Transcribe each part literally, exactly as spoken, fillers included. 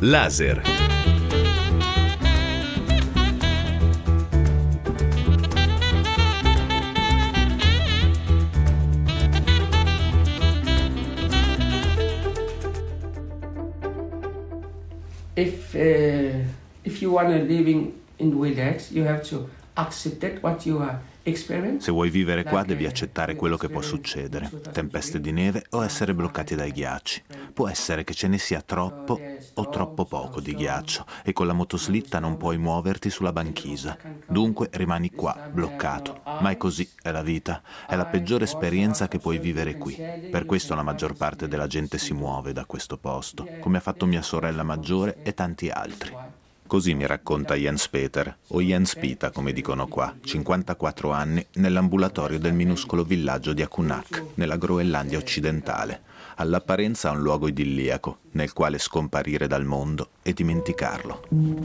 Laser. If uh, if you want to live in in village, you have to accept that what you are. Se vuoi vivere qua devi accettare quello che può succedere, tempeste di neve o essere bloccati dai ghiacci. Può essere che ce ne sia troppo o troppo poco di ghiaccio e con la motoslitta non puoi muoverti sulla banchisa. Dunque rimani qua, bloccato. Ma è così, è la vita. È la peggiore esperienza che puoi vivere qui. Per questo la maggior parte della gente si muove da questo posto, come ha fatto mia sorella maggiore e tanti altri. Così mi racconta Jens Peter, o Jens Pita come dicono qua, cinquantaquattro anni, nell'ambulatorio del minuscolo villaggio di Akunak, nella Groenlandia occidentale. All'apparenza un luogo idilliaco, nel quale scomparire dal mondo e dimenticarlo.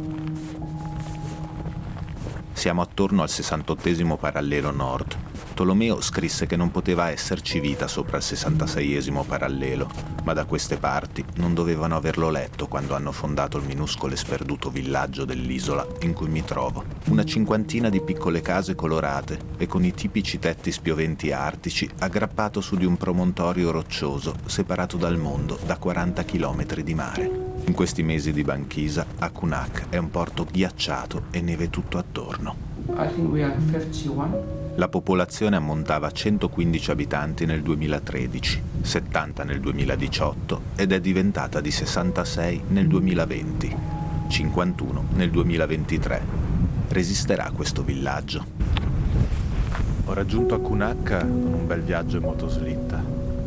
Siamo attorno al sessantottesimo parallelo nord. Tolomeo scrisse che non poteva esserci vita sopra il sessantaseiesimo parallelo, ma da queste parti non dovevano averlo letto quando hanno fondato il minuscolo e sperduto villaggio dell'isola in cui mi trovo. Una cinquantina di piccole case colorate e con i tipici tetti spioventi artici aggrappato su di un promontorio roccioso separato dal mondo da quaranta chilometri di mare. In questi mesi di banchisa, Akunak è un porto ghiacciato e neve tutto attorno. I think we are fifty-one. La popolazione ammontava a centoquindici abitanti nel duemilatredici, settanta nel duemiladiciotto ed è diventata di sessantasei nel duemilaventi, cinquantuno nel duemilaventitré. Resisterà questo villaggio? Ho raggiunto Akunak con un bel viaggio in motoslitta,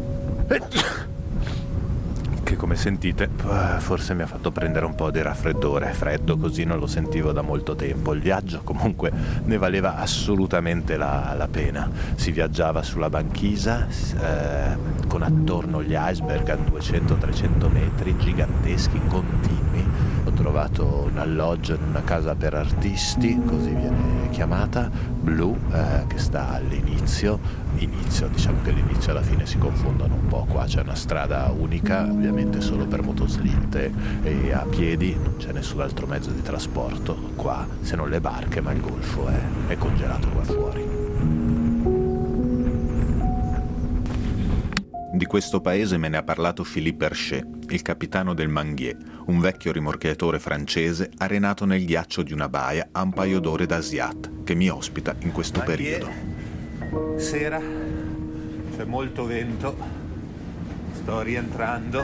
che come sentite forse mi ha fatto prendere un po' di raffreddore. Freddo così non lo sentivo da molto tempo. Il viaggio comunque ne valeva assolutamente la, la pena. Si viaggiava sulla banchisa eh, con attorno gli iceberg a duecento trecento metri giganteschi, continui. Ho trovato un alloggio in una casa per artisti, così viene chiamata, blu, eh, che sta all'inizio. Inizio, diciamo che l'inizio e la fine si confondono un po'. Qua c'è una strada unica, ovviamente solo per motoslitte e a piedi, non c'è nessun altro mezzo di trasporto qua, se non le barche, ma il golfo è, è congelato qua fuori. Di questo paese me ne ha parlato Philippe Herché, il capitano del Manguier, un vecchio rimorchiatore francese arenato nel ghiaccio di una baia a un paio d'ore da Siat, che mi ospita in questo Manguier. periodo. Sera, c'è molto vento, sto rientrando,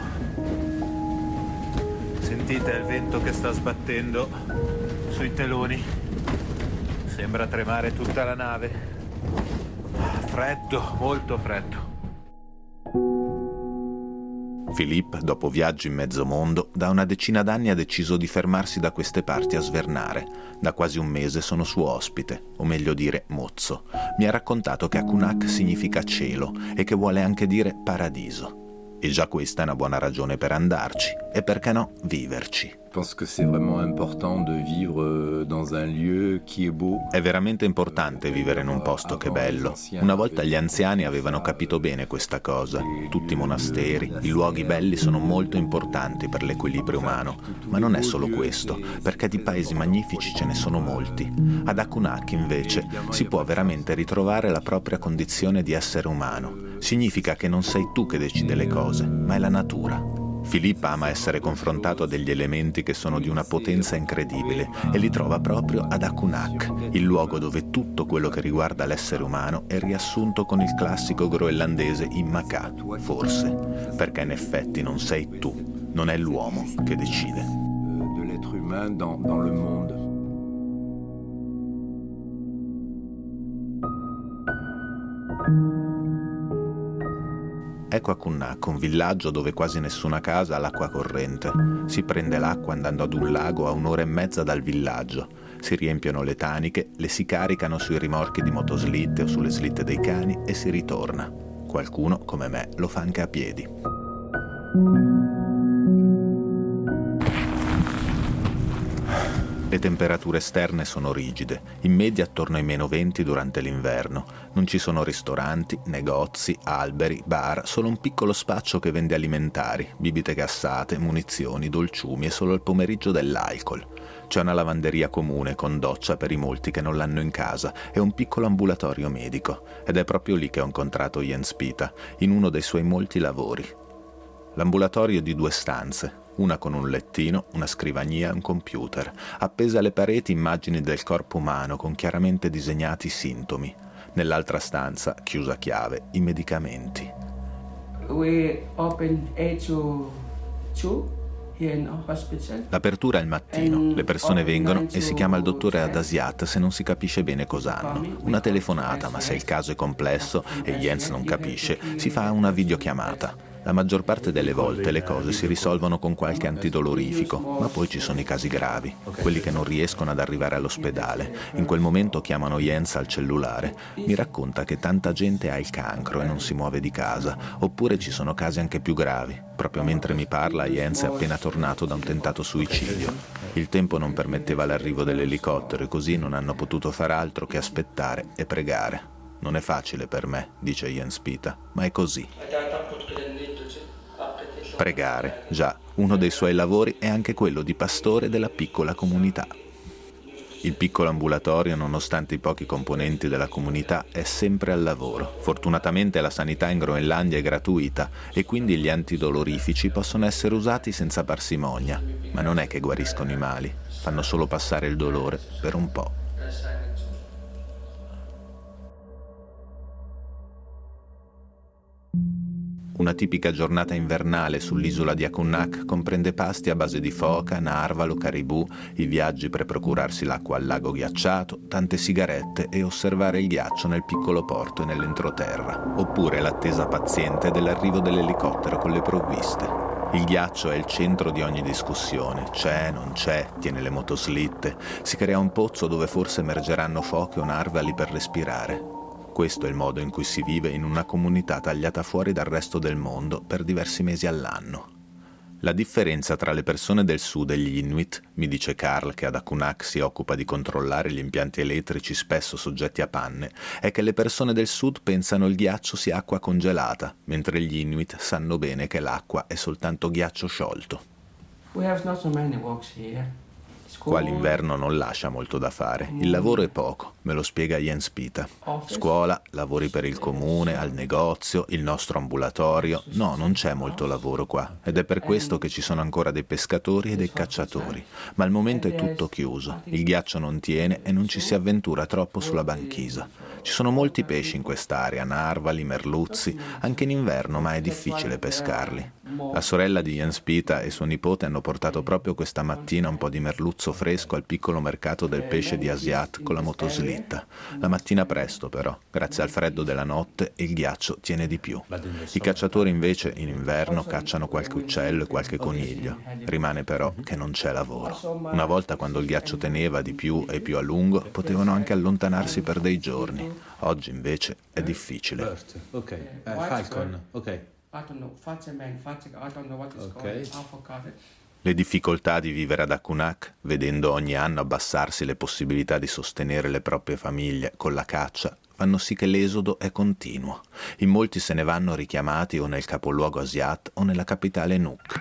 sentite il vento che sta sbattendo sui teloni, sembra tremare tutta la nave, freddo, molto freddo. Philippe, dopo viaggi in mezzo mondo, da una decina d'anni ha deciso di fermarsi da queste parti a svernare. Da quasi un mese sono suo ospite, o meglio dire mozzo. Mi ha raccontato che Akunak significa cielo e che vuole anche dire paradiso. E già questa è una buona ragione per andarci, e perché no, viverci. pense que c'est vraiment important de vivre dans un lieu qui est beau. È veramente importante vivere in un posto che è bello. Una volta gli anziani avevano capito bene questa cosa. Tutti i monasteri, i luoghi belli sono molto importanti per l'equilibrio umano. Ma non è solo questo, perché di paesi magnifici ce ne sono molti. Ad Akunak, invece, si può veramente ritrovare la propria condizione di essere umano. Significa che non sei tu che decide le cose, ma è la natura. Philippe ama essere confrontato a degli elementi che sono di una potenza incredibile e li trova proprio ad Akunak, il luogo dove tutto quello che riguarda l'essere umano è riassunto con il classico groenlandese Imaka, forse, perché in effetti non sei tu, non è l'uomo che decide. De l'être humain dans, dans le monde. Ecco Akunak, un villaggio dove quasi nessuna casa ha l'acqua corrente. Si prende l'acqua andando ad un lago a un'ora e mezza dal villaggio. Si riempiono le taniche, le si caricano sui rimorchi di motoslitte o sulle slitte dei cani e si ritorna. Qualcuno, come me, lo fa anche a piedi. Le temperature esterne sono rigide, in media attorno ai meno venti durante l'inverno. Non ci sono ristoranti, negozi, alberi, bar, solo un piccolo spaccio che vende alimentari, bibite gassate, munizioni, dolciumi e solo al pomeriggio dell'alcol. C'è una lavanderia comune con doccia per i molti che non l'hanno in casa e un piccolo ambulatorio medico. Ed è proprio lì che ho incontrato Jens Pita, in uno dei suoi molti lavori. L'ambulatorio è di due stanze, una con un lettino, una scrivania e un computer. Appese alle pareti immagini del corpo umano con chiaramente disegnati sintomi. Nell'altra stanza, chiusa a chiave, i medicamenti. We open eight to two. L'apertura è al mattino, le persone vengono e si chiama il dottore ad Aziat se non si capisce bene cosa hanno. Una telefonata, ma se il caso è complesso e Jens non capisce, si fa una videochiamata. La maggior parte delle volte le cose si risolvono con qualche antidolorifico, ma poi ci sono i casi gravi, quelli che non riescono ad arrivare all'ospedale. In quel momento chiamano Jens al cellulare. Mi racconta che tanta gente ha il cancro e non si muove di casa, oppure ci sono casi anche più gravi. Proprio mentre mi parla, Jens è appena tornato da un tentato suicidio. Il tempo non permetteva l'arrivo dell'elicottero e così non hanno potuto far altro che aspettare e pregare. Non è facile per me, dice Jens Pita, ma è così. Pregare, già, uno dei suoi lavori è anche quello di pastore della piccola comunità. Il piccolo ambulatorio, nonostante i pochi componenti della comunità, è sempre al lavoro. Fortunatamente la sanità in Groenlandia è gratuita e quindi gli antidolorifici possono essere usati senza parsimonia, ma non è che guariscono i mali, fanno solo passare il dolore per un po'. Una tipica giornata invernale sull'isola di Akunak comprende pasti a base di foca, narvalo, caribù, i viaggi per procurarsi l'acqua al lago ghiacciato, tante sigarette e osservare il ghiaccio nel piccolo porto e nell'entroterra, oppure l'attesa paziente dell'arrivo dell'elicottero con le provviste. Il ghiaccio è il centro di ogni discussione, c'è, non c'è, tiene le motoslitte, si crea un pozzo dove forse emergeranno foche o narvali per respirare. Questo è il modo in cui si vive in una comunità tagliata fuori dal resto del mondo per diversi mesi all'anno. La differenza tra le persone del sud e gli Inuit, mi dice Carl che ad Akunak si occupa di controllare gli impianti elettrici spesso soggetti a panne, è che le persone del sud pensano il ghiaccio sia acqua congelata, mentre gli Inuit sanno bene che l'acqua è soltanto ghiaccio sciolto. We have not so many walks here. Qua l'inverno non lascia molto da fare. Il lavoro è poco, me lo spiega Jens Pita. Scuola, lavori per il comune, al negozio, il nostro ambulatorio. No, non c'è molto lavoro qua. Ed è per questo che ci sono ancora dei pescatori e dei cacciatori. Ma al momento è tutto chiuso. Il ghiaccio non tiene e non ci si avventura troppo sulla banchisa. Ci sono molti pesci in quest'area, narvali, merluzzi, anche in inverno, ma è difficile pescarli. La sorella di Jens Pita e suo nipote hanno portato proprio questa mattina un po' di merluzzo fresco al piccolo mercato del pesce di Aziat con la motoslitta. La mattina presto però, grazie al freddo della notte, il ghiaccio tiene di più. I cacciatori invece in inverno cacciano qualche uccello e qualche coniglio. Rimane però che non c'è lavoro. Una volta quando il ghiaccio teneva di più e più a lungo, potevano anche allontanarsi per dei giorni. Oggi invece è difficile. Bird. Ok, uh, Falcon, ok. Okay. Le difficoltà di vivere ad Akunak, vedendo ogni anno abbassarsi le possibilità di sostenere le proprie famiglie con la caccia, fanno sì che l'esodo è continuo. In molti se ne vanno richiamati o nel capoluogo Aziat o nella capitale Nuuk.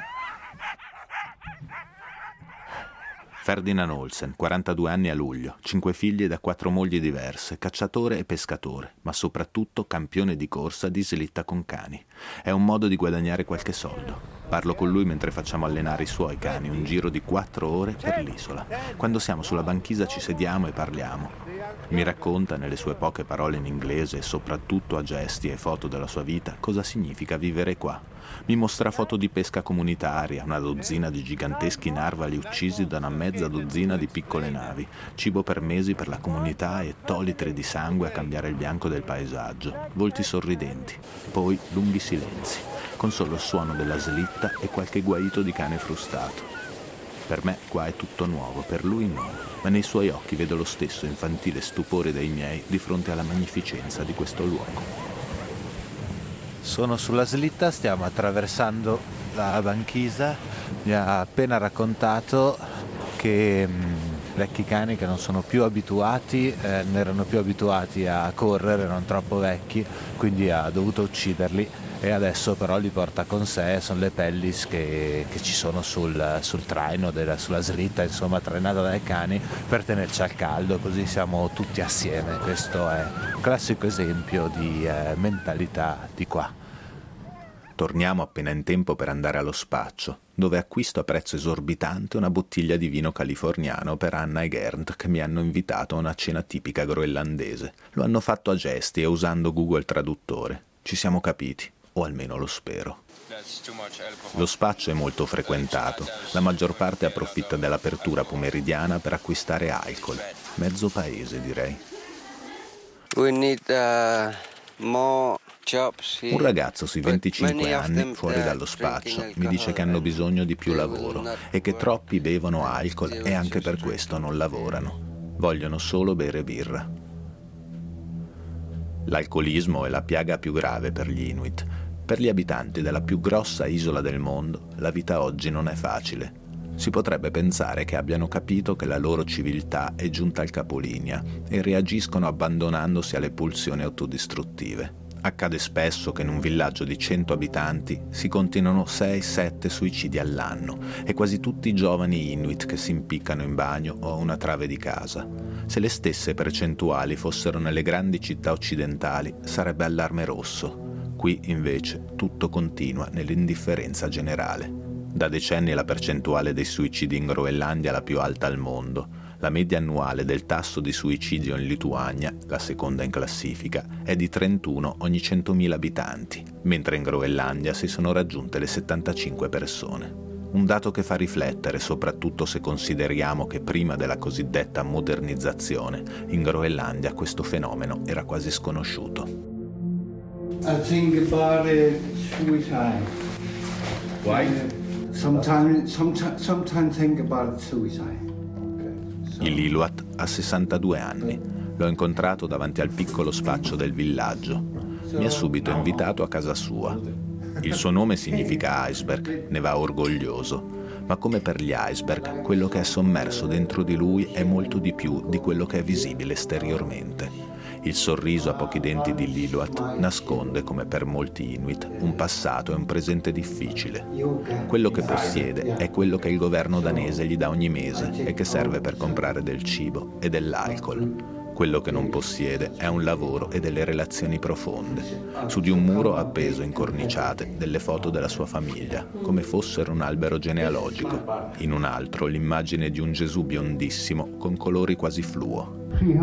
Ferdinand Olsen, quarantadue anni a luglio, cinque figli da quattro mogli diverse, cacciatore e pescatore, ma soprattutto campione di corsa di slitta con cani. È un modo di guadagnare qualche soldo. Parlo con lui mentre facciamo allenare i suoi cani, un giro di quattro ore per l'isola. Quando siamo sulla banchisa ci sediamo e parliamo. Mi racconta nelle sue poche parole in inglese e soprattutto a gesti e foto della sua vita cosa significa vivere qua. Mi mostra foto di pesca comunitaria, una dozzina di giganteschi narvali uccisi da una mezza dozzina di piccole navi, cibo per mesi per la comunità e ettolitri di sangue a cambiare il bianco del paesaggio, volti sorridenti, poi lunghi silenzi, con solo il suono della slitta e qualche guaito di cane frustato. Per me qua è tutto nuovo, per lui no, ma nei suoi occhi vedo lo stesso infantile stupore dei miei di fronte alla magnificenza di questo luogo. Sono sulla slitta, stiamo attraversando la banchisa. Mi ha appena raccontato che mh, vecchi cani che non sono più abituati, eh, non erano più abituati a correre, erano troppo vecchi, quindi ha dovuto ucciderli e adesso però li porta con sé, sono le pellis che, che ci sono sul, sul traino, della, sulla slitta, insomma, trainata dai cani per tenerci al caldo, così siamo tutti assieme. Questo è un classico esempio di eh, mentalità di qua. Torniamo appena in tempo per andare allo spaccio, dove acquisto a prezzo esorbitante una bottiglia di vino californiano per Anna e Gerd, che mi hanno invitato a una cena tipica groenlandese. Lo hanno fatto a gesti e usando Google Traduttore. Ci siamo capiti, o almeno lo spero. Lo spaccio è molto frequentato, la maggior parte approfitta dell'apertura pomeridiana per acquistare alcol. Mezzo paese, direi. We need uh, more jobs. Un ragazzo sui venticinque anni, fuori dallo spaccio, mi dice che hanno bisogno di più lavoro e che troppi bevono alcol e anche per questo non lavorano. Vogliono solo bere birra. L'alcolismo è la piaga più grave per gli Inuit. Per gli abitanti della più grossa isola del mondo, la vita oggi non è facile. Si potrebbe pensare che abbiano capito che la loro civiltà è giunta al capolinea e reagiscono abbandonandosi alle pulsioni autodistruttive. Accade spesso che in un villaggio di cento abitanti si continuano sei sette suicidi all'anno e quasi tutti giovani Inuit che si impiccano in bagno o a una trave di casa. Se le stesse percentuali fossero nelle grandi città occidentali sarebbe allarme rosso. Qui invece tutto continua nell'indifferenza generale. Da decenni la percentuale dei suicidi in Groenlandia è la più alta al mondo. La media annuale del tasso di suicidio in Lituania, la seconda in classifica, è di trentuno ogni centomila abitanti, mentre in Groenlandia si sono raggiunte le settantacinque persone. Un dato che fa riflettere, soprattutto se consideriamo che prima della cosiddetta modernizzazione, in Groenlandia questo fenomeno era quasi sconosciuto. I think about it, suicide. Why? Uh, sometimes, sometimes, sometimes think about suicide. Il Iluat ha sessantadue anni. L'ho incontrato davanti al piccolo spaccio del villaggio. Mi ha subito invitato a casa sua. Il suo nome significa iceberg, ne va orgoglioso. Ma come per gli iceberg, quello che è sommerso dentro di lui è molto di più di quello che è visibile esteriormente. Il sorriso a pochi denti di Lillooet nasconde, come per molti Inuit, un passato e un presente difficile. Quello che possiede è quello che il governo danese gli dà ogni mese e che serve per comprare del cibo e dell'alcol. Quello che non possiede è un lavoro e delle relazioni profonde. Su di un muro ha appeso incorniciate delle foto della sua famiglia, come fossero un albero genealogico. In un altro l'immagine di un Gesù biondissimo con colori quasi fluo.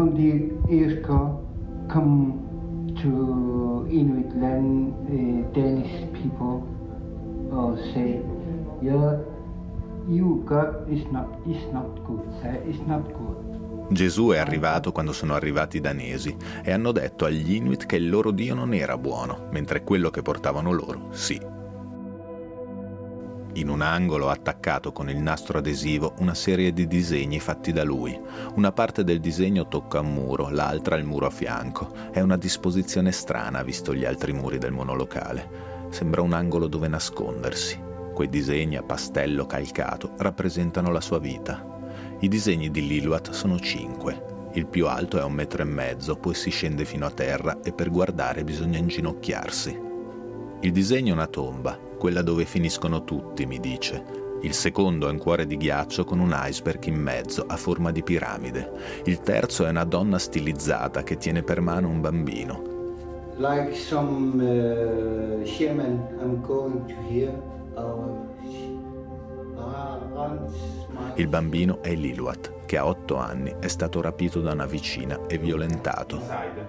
Come to Inuit land, uh, Danish people uh, say, yeah, you God is not is not good, uh, is not good. Gesù è arrivato quando sono arrivati i danesi e hanno detto agli Inuit che il loro Dio non era buono, mentre quello che portavano loro, sì. In un angolo ha attaccato con il nastro adesivo una serie di disegni fatti da lui. Una parte del disegno tocca un muro, l'altra il muro a fianco. È una disposizione strana visto gli altri muri del monolocale. Sembra un angolo dove nascondersi. Quei disegni a pastello calcato rappresentano la sua vita. I disegni di Lillooet sono cinque. Il più alto è un metro e mezzo, poi si scende fino a terra e per guardare bisogna inginocchiarsi. Il disegno è una tomba, quella dove finiscono tutti, mi dice. Il secondo è un cuore di ghiaccio con un iceberg in mezzo, a forma di piramide. Il terzo è una donna stilizzata che tiene per mano un bambino. Like some uh, shaman, I'm going to hear. Uh, Il bambino è Lillooet, che a otto anni è stato rapito da una vicina e violentato.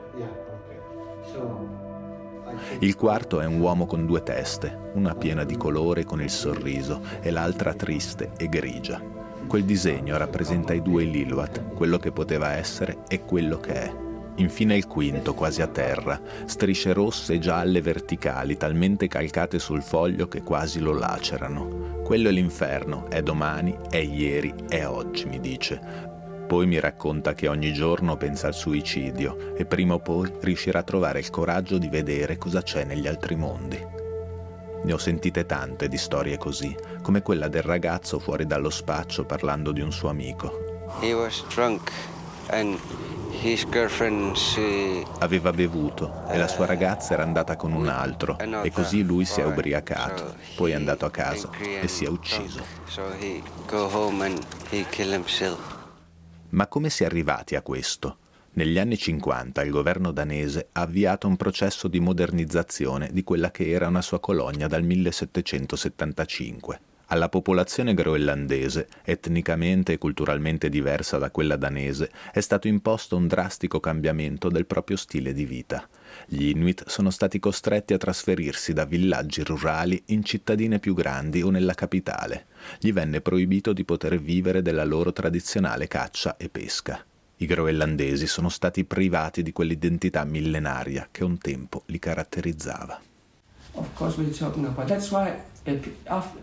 Il quarto è un uomo con due teste, una piena di colore con il sorriso e l'altra triste e grigia. Quel disegno rappresenta i due Lillooet, quello che poteva essere e quello che è. Infine il quinto, quasi a terra, strisce rosse e gialle verticali talmente calcate sul foglio che quasi lo lacerano. Quello è l'inferno, è domani, è ieri, è oggi, mi dice. Poi mi racconta che ogni giorno pensa al suicidio e prima o poi riuscirà a trovare il coraggio di vedere cosa c'è negli altri mondi. Ne ho sentite tante di storie così, come quella del ragazzo fuori dallo spaccio parlando di un suo amico. He was drunk and his girlfriend she... Aveva bevuto e la sua ragazza era andata con un altro e così lui si è ubriacato, poi è andato a casa e si è ucciso. Ma come si è arrivati a questo? Negli anni cinquanta il governo danese ha avviato un processo di modernizzazione di quella che era una sua colonia dal millesettecentosettantacinque. Alla popolazione groenlandese, etnicamente e culturalmente diversa da quella danese, è stato imposto un drastico cambiamento del proprio stile di vita. Gli Inuit sono stati costretti a trasferirsi da villaggi rurali in cittadine più grandi o nella capitale. Gli venne proibito di poter vivere della loro tradizionale caccia e pesca. I groenlandesi sono stati privati di quell'identità millenaria che un tempo li caratterizzava. Of course we're talking about that's why after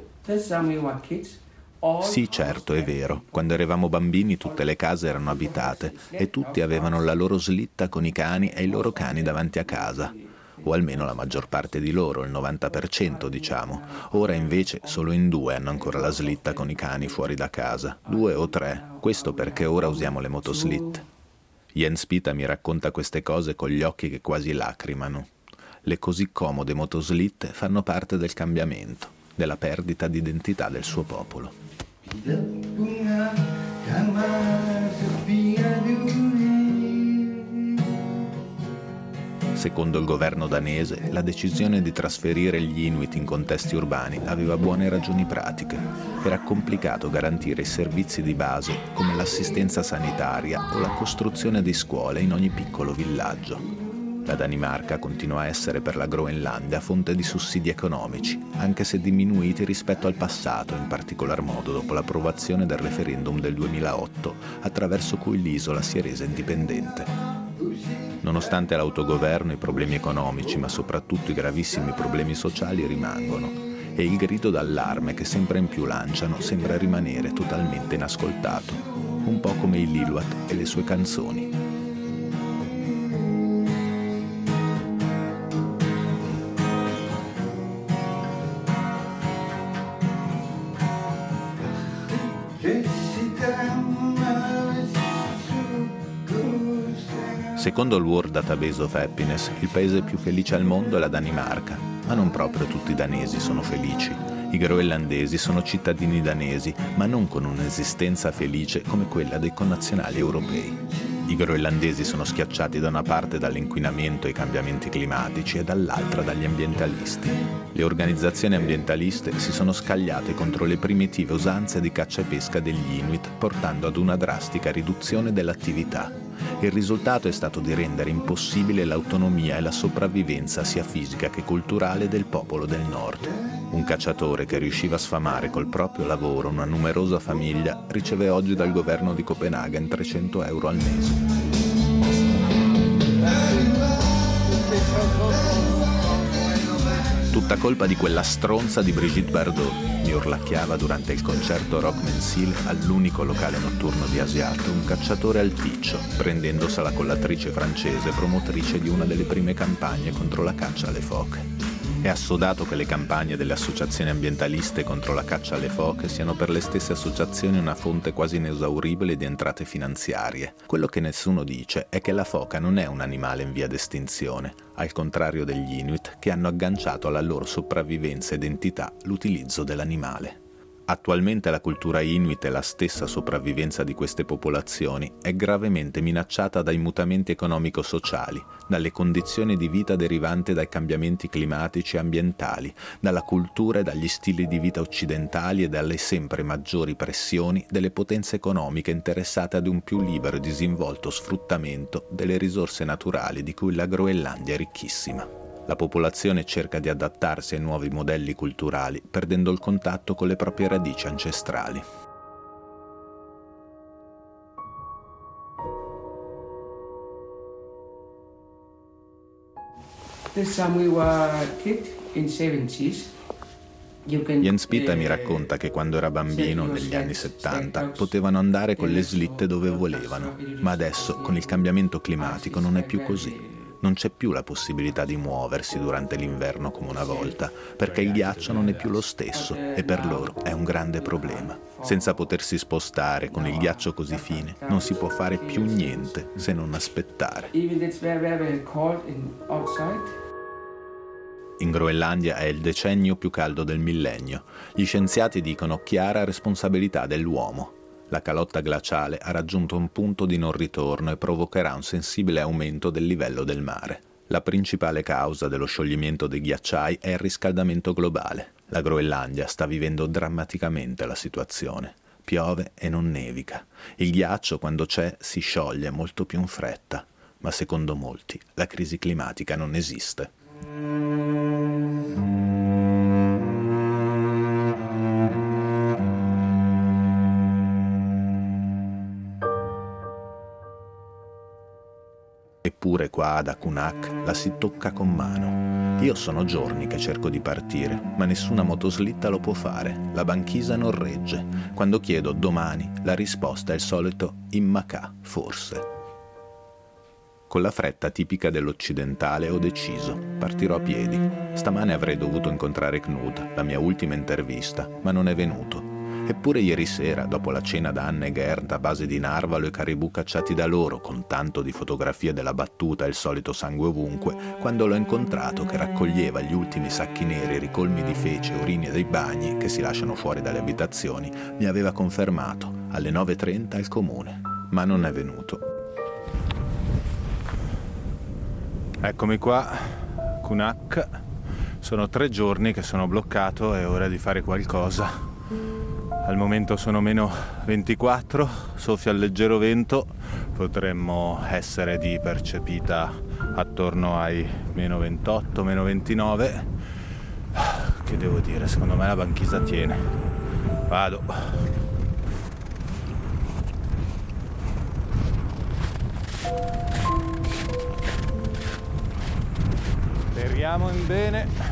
Sì, certo, è vero. Quando eravamo bambini tutte le case erano abitate e tutti avevano la loro slitta con i cani e i loro cani davanti a casa. O almeno la maggior parte di loro, il novanta per cento diciamo. Ora invece solo in due hanno ancora la slitta con i cani fuori da casa. Due o tre. Questo perché ora usiamo le motoslitte. Jens Pita mi racconta queste cose con gli occhi che quasi lacrimano. Le così comode motoslitte fanno parte del cambiamento, della perdita di identità del suo popolo. Secondo il governo danese, la decisione di trasferire gli Inuit in contesti urbani aveva buone ragioni pratiche. Era complicato garantire i servizi di base come l'assistenza sanitaria o la costruzione di scuole in ogni piccolo villaggio. La Danimarca continua a essere per la Groenlandia fonte di sussidi economici, anche se diminuiti rispetto al passato, in particolar modo dopo l'approvazione del referendum del duemilaotto, attraverso cui l'isola si è resa indipendente. Nonostante l'autogoverno, i problemi economici, ma soprattutto i gravissimi problemi sociali rimangono, e il grido d'allarme che sempre in più lanciano sembra rimanere totalmente inascoltato, un po' come il Lillooet e le sue canzoni. Secondo il World Database of Happiness, il paese più felice al mondo è la Danimarca, ma non proprio tutti i danesi sono felici. I groenlandesi sono cittadini danesi, ma non con un'esistenza felice come quella dei connazionali europei. I groenlandesi sono schiacciati da una parte dall'inquinamento e i cambiamenti climatici e dall'altra dagli ambientalisti. Le organizzazioni ambientaliste si sono scagliate contro le primitive usanze di caccia e pesca degli Inuit, portando ad una drastica riduzione dell'attività. Il risultato è stato di rendere impossibile l'autonomia e la sopravvivenza sia fisica che culturale del popolo del nord. Un cacciatore che riusciva a sfamare col proprio lavoro una numerosa famiglia riceve oggi dal governo di Copenaghen trecento euro al mese. Tutta colpa di quella stronza di Brigitte Bardot, mi urlacchiava durante il concerto rock mensile all'unico locale notturno di Asiato un cacciatore alticcio, prendendosela con l'attrice francese promotrice di una delle prime campagne contro la caccia alle foche. È assodato che le campagne delle associazioni ambientaliste contro la caccia alle foche siano per le stesse associazioni una fonte quasi inesauribile di entrate finanziarie. Quello che nessuno dice è che la foca non è un animale in via d'estinzione, al contrario degli Inuit che hanno agganciato alla loro sopravvivenza e identità l'utilizzo dell'animale. Attualmente la cultura Inuit e la stessa sopravvivenza di queste popolazioni è gravemente minacciata dai mutamenti economico-sociali, dalle condizioni di vita derivanti dai cambiamenti climatici e ambientali, dalla cultura e dagli stili di vita occidentali e dalle sempre maggiori pressioni delle potenze economiche interessate ad un più libero e disinvolto sfruttamento delle risorse naturali di cui la Groenlandia è ricchissima. La popolazione cerca di adattarsi ai nuovi modelli culturali, perdendo il contatto con le proprie radici ancestrali. Jens Pita mi racconta che quando era bambino, negli anni settanta, potevano andare con le slitte dove volevano, ma adesso, con il cambiamento climatico, non è più così. Non c'è più la possibilità di muoversi durante l'inverno come una volta, perché il ghiaccio non è più lo stesso e per loro è un grande problema. Senza potersi spostare con il ghiaccio così fine, non si può fare più niente se non aspettare. In Groenlandia è il decennio più caldo del millennio. Gli scienziati dicono chiara responsabilità dell'uomo. La calotta glaciale ha raggiunto un punto di non ritorno e provocherà un sensibile aumento del livello del mare. La principale causa dello scioglimento dei ghiacciai è il riscaldamento globale. La Groenlandia sta vivendo drammaticamente la situazione. Piove e non nevica. Il ghiaccio, quando c'è, si scioglie molto più in fretta. Ma secondo molti la crisi climatica non esiste. Eppure qua ad Akunak la si tocca con mano. Io sono giorni che cerco di partire, ma nessuna motoslitta lo può fare. La banchisa non regge. Quando chiedo domani, la risposta è il solito immakà, forse. Con la fretta tipica dell'occidentale ho deciso, partirò a piedi. Stamane avrei dovuto incontrare Knud, la mia ultima intervista, ma non è venuto. Eppure ieri sera, dopo la cena da Anne e Gerd a base di narvalo e caribù cacciati da loro, con tanto di fotografie della battuta e il solito sangue ovunque, quando l'ho incontrato che raccoglieva gli ultimi sacchi neri ricolmi di fece e urini dei bagni che si lasciano fuori dalle abitazioni, mi aveva confermato alle nove e trenta al comune, ma non è venuto. Eccomi qua, Kunak. Sono tre giorni che sono bloccato, è ora di fare qualcosa. Al momento sono meno ventiquattro, soffia il leggero vento, potremmo essere di percepita attorno ai meno ventotto, meno ventinove. Che devo dire, secondo me la banchisa tiene. Vado. Speriamo in bene.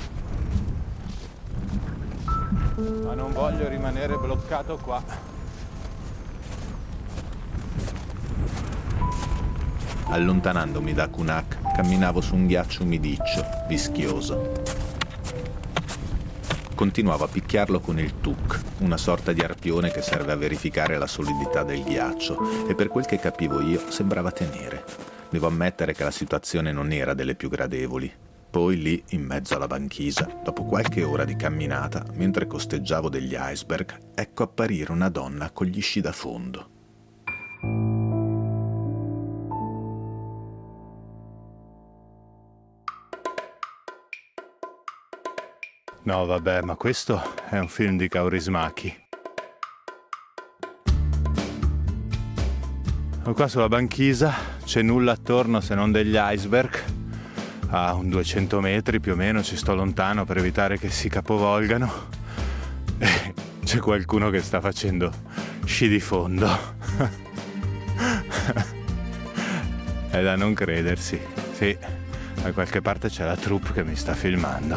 Ma non voglio rimanere bloccato qua. Allontanandomi da Kunak, camminavo su un ghiaccio umidiccio, vischioso. Continuavo a picchiarlo con il tuk, una sorta di arpione che serve a verificare la solidità del ghiaccio, e per quel che capivo io sembrava tenere. Devo ammettere che la situazione non era delle più gradevoli. Poi lì, in mezzo alla banchisa, dopo qualche ora di camminata, mentre costeggiavo degli iceberg, ecco apparire una donna con gli sci da fondo. No, vabbè, ma questo è un film di Kaurismäki. Sono qua sulla banchisa, c'è nulla attorno se non degli iceberg. A un duecento metri più o meno, ci sto lontano per evitare che si capovolgano. E c'è qualcuno che sta facendo sci di fondo. È da non credersi. Sì, da qualche parte c'è la troupe che mi sta filmando.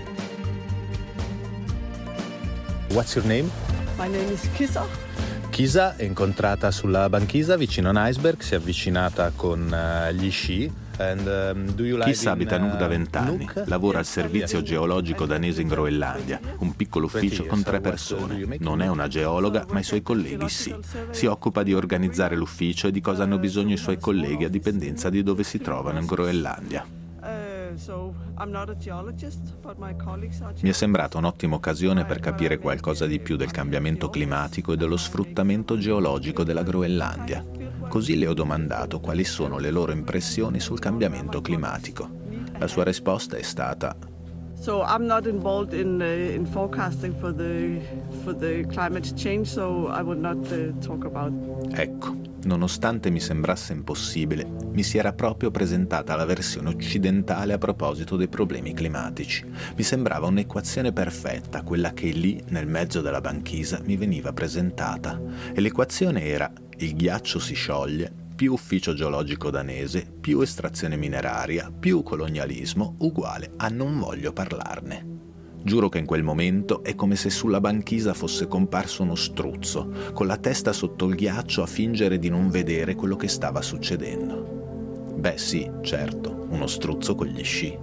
What's your name? My name is Kisa. Kisa è incontrata sulla banchisa vicino a un iceberg, si è avvicinata con uh, gli sci. And, um, do you like Kisa abita a Nuuk da vent'anni, lavora al servizio geologico danese in Groenlandia, un piccolo ufficio con tre persone. Non è una geologa, ma i suoi colleghi sì. Si occupa di organizzare l'ufficio e di cosa hanno bisogno i suoi colleghi a dipendenza di dove si trovano in Groenlandia. Mi è sembrata un'ottima occasione per capire qualcosa di più del cambiamento climatico e dello sfruttamento geologico della Groenlandia. Così le ho domandato quali sono le loro impressioni sul cambiamento climatico. La sua risposta è stata: So I'm not involved in uh, in forecasting for the for the climate change, so I would not uh, talk about. Ecco, nonostante mi sembrasse impossibile, mi si era proprio presentata la versione occidentale a proposito dei problemi climatici. Mi sembrava un'equazione perfetta, quella che lì, nel mezzo della banchisa, mi veniva presentata. E l'equazione era: il ghiaccio si scioglie, più ufficio geologico danese, più estrazione mineraria, più colonialismo, uguale a non voglio parlarne. Giuro che in quel momento è come se sulla banchisa fosse comparso uno struzzo, con la testa sotto il ghiaccio a fingere di non vedere quello che stava succedendo. Beh sì, certo, uno struzzo con gli sci.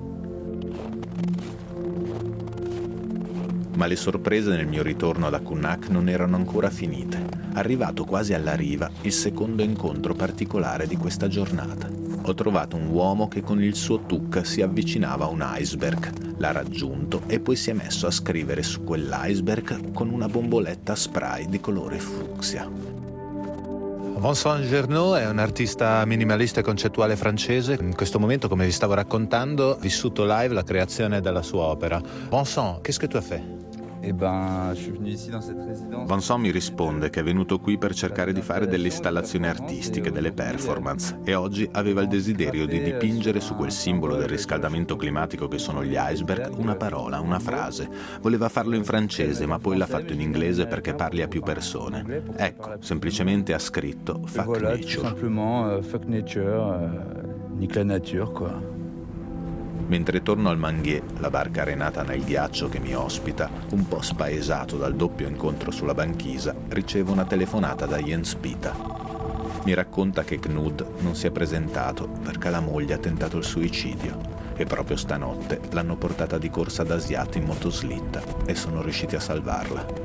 Ma le sorprese nel mio ritorno ad Akunak non erano ancora finite. Arrivato quasi alla riva, il secondo incontro particolare di questa giornata. Ho trovato un uomo che con il suo tuk si avvicinava a un iceberg, l'ha raggiunto e poi si è messo a scrivere su quell'iceberg con una bomboletta spray di colore fucsia. Vincent Gernot è un artista minimalista e concettuale francese. In questo momento, come vi stavo raccontando, ha vissuto live la creazione della sua opera. Vincent, qu'est-ce que tu as fait? Eh ben, je suis venu ici dans cette résidence. Vincent mi risponde che è venuto qui per cercare di fare delle installazioni artistiche, delle performance, e oggi aveva il desiderio di dipingere su quel simbolo del riscaldamento climatico che sono gli iceberg una parola, una frase. Voleva farlo in francese, ma poi l'ha fatto in inglese perché parli a più persone. Ecco, semplicemente ha scritto Fuck Nature. Simplement fuck nature, nique la nature, quoi. Mentre torno al Manguier, la barca arenata nel ghiaccio che mi ospita, un po' spaesato dal doppio incontro sulla banchisa, ricevo una telefonata da Jens Pita. Mi racconta che Knud non si è presentato perché la moglie ha tentato il suicidio e proprio stanotte l'hanno portata di corsa ad Asiat in motoslitta e sono riusciti a salvarla.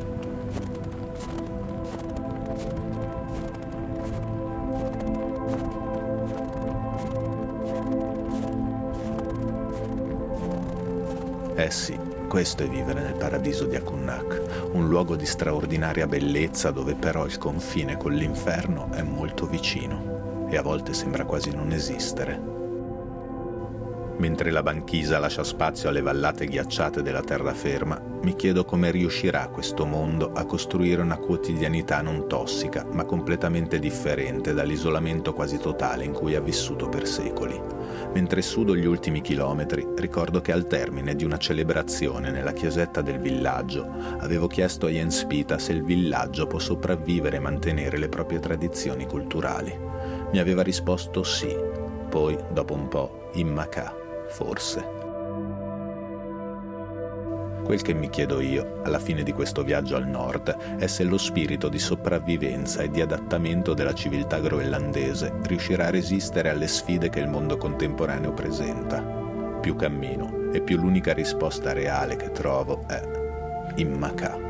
Eh sì, questo è vivere nel paradiso di Akunak, un luogo di straordinaria bellezza dove però il confine con l'inferno è molto vicino e a volte sembra quasi non esistere. Mentre la banchisa lascia spazio alle vallate ghiacciate della terraferma, mi chiedo come riuscirà questo mondo a costruire una quotidianità non tossica, ma completamente differente dall'isolamento quasi totale in cui ha vissuto per secoli. Mentre sudo gli ultimi chilometri, ricordo che al termine di una celebrazione nella chiesetta del villaggio avevo chiesto a Jens Pita se il villaggio può sopravvivere e mantenere le proprie tradizioni culturali. Mi aveva risposto sì, poi, dopo un po', in Macà, forse. Quel che mi chiedo io, alla fine di questo viaggio al nord, è se lo spirito di sopravvivenza e di adattamento della civiltà groenlandese riuscirà a resistere alle sfide che il mondo contemporaneo presenta. Più cammino e più l'unica risposta reale che trovo è in Macà.